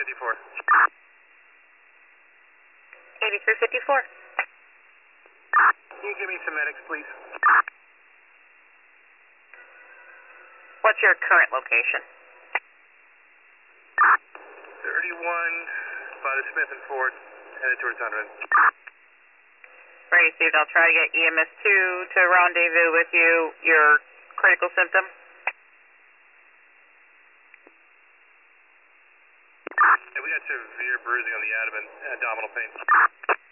8354. 8354. Can you give me some medics, please? What's your current location? 31 by the Smith and Ford, headed towards Donovan. Received. I'll try to get EMS 2 to rendezvous with you. Your critical symptom? Yeah, we got severe bruising on the abdomen, abdominal pain.